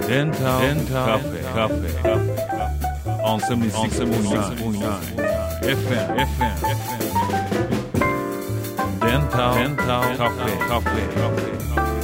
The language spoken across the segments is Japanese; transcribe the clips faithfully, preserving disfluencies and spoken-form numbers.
デンタルカフェカフェ on セブンティーシックスポイントナイン エフエム エフエム デンタルカフェカフェ。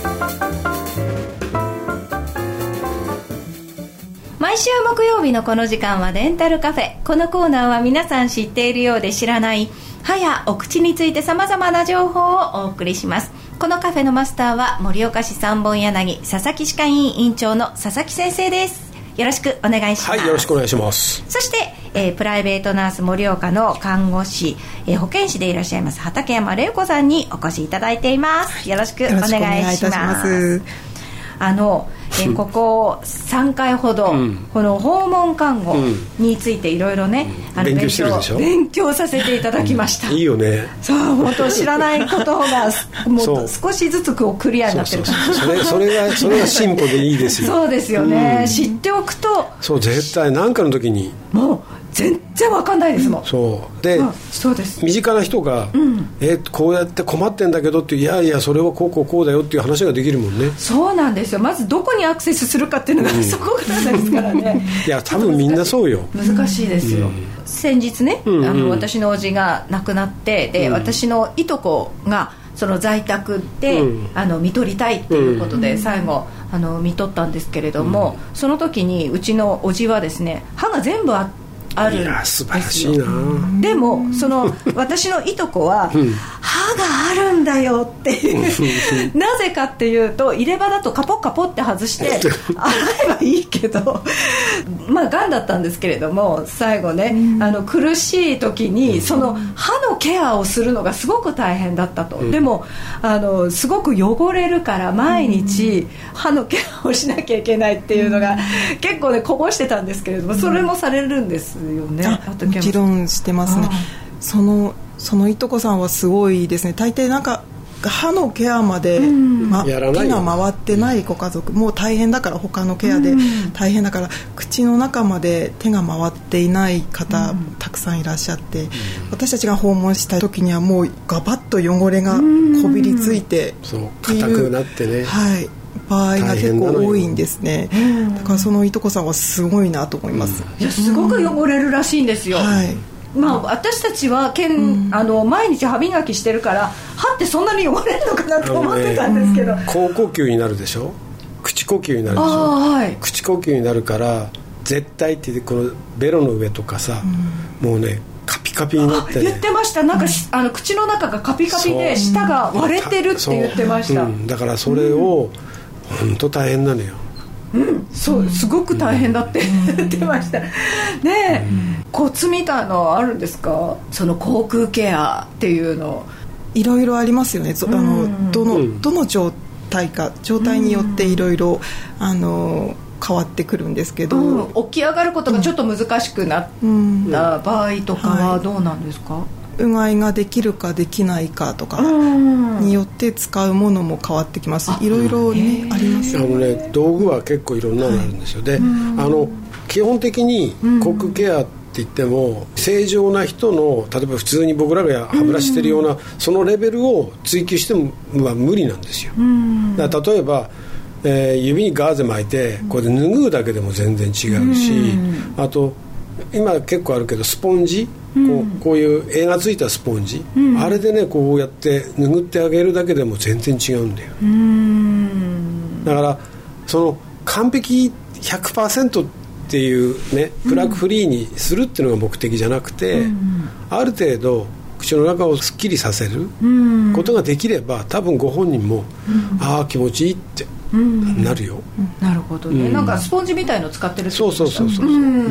毎週木曜日のこの時間はデンタルカフェ。このコーナーは皆さん知っているようで知らない歯やお口についてさまざまな情報をお送りします。このカフェのマスターは盛岡市三本柳佐々木歯科医院院長の佐々木先生です。よろしくお願いします。 はい、よろしくお願いします。 そして、えー、プライベートナース盛岡の看護師、えー、保健師でいらっしゃいます畠山玲子さんにお越しいただいています。よろしくお願いします。よろしくお願いいたします。あのえここさんかいほど、うん、この訪問看護についていろいろね、 うん、あの勉強してるでしょ。 勉強させていただきました、 うん、いいよね。 そう、本当知らないことがもう少しずつこうクリアになってる感じ。 それそれがそれが進歩でいいですよ。 そうですよね、うん、知っておくとそう絶対何かの時にもう全然わかんないですもん。 そうで、 うん、そうです。 身近な人が、うん、えこうやって困ってんだけどっていやいやそれはこうこうこうだよっていう話ができるもんね。 そうなんですよ。まずどこにアクセスするかっていうのが、うん、そこからですからね。 いや多分みんなそうよ。 難しいですよ、うん、先日ね、うんうん、あの私のおじが亡くなってで、うん、私のいとこがその在宅で、うん、あの見取りたいっていうことで、うん、最後あの見取ったんですけれども、うん、その時にうちのおじはですね歯が全部あってあるんですよ。いや素晴らしいな。でもその私のいとこは、うん、歯があるんだよっていうなぜかっていうと入れ歯だとカポッカポって外して洗えばいいけどまあがんだったんですけれども最後ね、うん、あの苦しい時にその歯のケアをするのがすごく大変だったと、うん、でもあのすごく汚れるから毎日歯のケアをしなきゃいけないっていうのが、うん、結構ねこぼしてたんですけれどもそれもされるんですよね。 もちろんしてますね。そのそのいとこさんはすごいですね。大抵なんか歯のケアまで、うんま、手が回ってないご家族もう大変だから他のケアで大変だから、うん、口の中まで手が回っていない方、うん、たくさんいらっしゃって、うん、私たちが訪問した時にはもうガバッと汚れがこびりついて、うん、 そう硬くなってね、 はい場合が結構多いんですね。だからそのいとこさんはすごいなと思います、 うん、いやすごく汚れるらしいんですよ、はいまあ、私たちはけん、うん、あの毎日歯磨きしてるから歯ってそんなに汚れるのかなと思ってたんですけど、ね、 口呼吸になるでしょ口呼吸になるでしょ、はい、口呼吸になるから絶対ってこのベロの上とかさ、うん、もうねカピカピになって、ね、 言ってましたなんか、うん、あの口の中がカピカピで舌が割れてるって言ってました、 うん、だからそれを、うん本当大変なのよ、 うん、そうすごく大変だって言ってましたねえ、うん、コツみたいのあるんですかその口腔ケアっていうの。 いろいろありますよね。あのどの、うん、どの状態か状態によっていろいろあの変わってくるんですけど、 うん、起き上がることがちょっと難しくなった場合とかはどうなんですか、うんはいうがいができるかできないかとかによって使うものも変わってきます。いろいろ、ね、あります、 あのね、道具は結構いろんなのあるんですよ、はい、であの基本的に口腔ケアって言っても正常な人の例えば普通に僕らが歯ブラシしてるようなそのレベルを追求してもは無理なんですよ。だから例えばえー、指にガーゼ巻いてこれで拭うだけでも全然違うし、あと今結構あるけどスポンジこう、こういう柄がついたスポンジ、うん、あれでねこうやって拭ってあげるだけでも全然違うんだよ。うーんだからその完璧 ひゃくパーセント っていうねプラークフリーにするっていうのが目的じゃなくて、うん、ある程度口の中をすっきりさせることができれば多分ご本人も、うん、ああ気持ちいいってなるよ、 うんうん、なるほどね、うん、なんかスポンジみたいの使ってるってことですか。 そうそうそうそう、うんうん、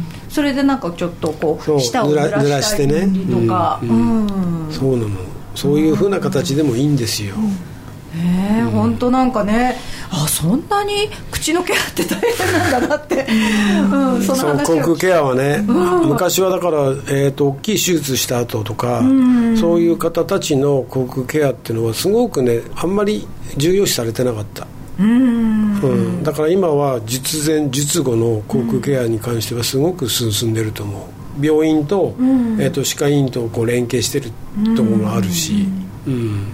それでなんかちょっとこう舌を濡らしたりとか、 うんうんうん、そうなのそういう風な形でもいいんですよ、うんねえ、うん、本当なんかねあそんなに口のケアって大変なんだなって、うん、その話を口腔ケアはね、うん、昔はだから、えーと、大きい手術した後とか、うん、そういう方たちの口腔ケアっていうのはすごくねあんまり重要視されてなかった、うんうん、だから今は術前術後の口腔ケアに関してはすごく進んでると思う。病院と、うんえーと、歯科医院とこう連携してるところもあるし、うんうん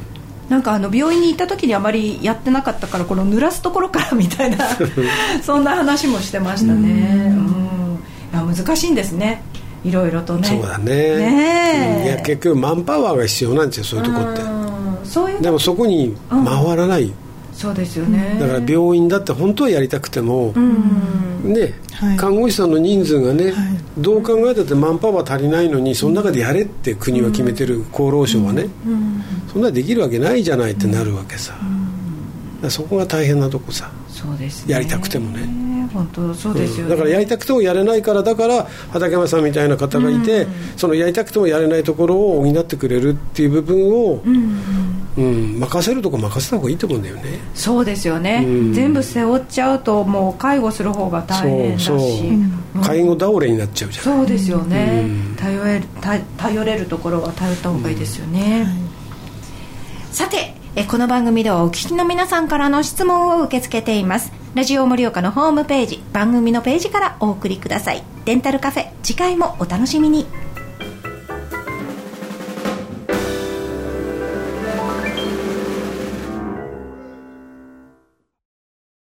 なんかあの病院に行った時にあまりやってなかったからこの濡らすところからみたいなそんな話もしてましたね。うん、いや難しいんですね、いろいろとね。 そうだ ね, ね、 うん、いや結局マンパワーが必要なんですよ、そういうとこって。 うん、そういうでもそこに回らない、うん、 そうですよね。 だから病院だって本当はやりたくても、 うんね、 はい、 看護師さんの人数がね、はい、どう考えたってマンパワー足りないのにその中でやれって国は決めてる、厚労省はね、うんうん、そんなできるわけないじゃないってなるわけさ、うん、だからそこが大変なとこさ。 そうですね、 やりたくてもね、 本当そうですよね、うん、 だからやりたくてもやれないから、だから畠山さんみたいな方がいて、うん、そのやりたくてもやれないところを補ってくれるっていう部分を、うんうん、任せるとこ任せた方がいいと思うんだよね。 そうですよね、うん、全部背負っちゃうともう介護する方が大変だし、そうそう、 うん、介護倒れになっちゃうじゃない。 そうですよね、うん、頼れる、頼れるところは頼った方がいいですよね、うん、はい、さてえこの番組ではお聞きの皆さんからの質問を受け付けています。ラジオ盛岡のホームページ、番組のページからお送りください。デンタルカフェ、次回もお楽しみに。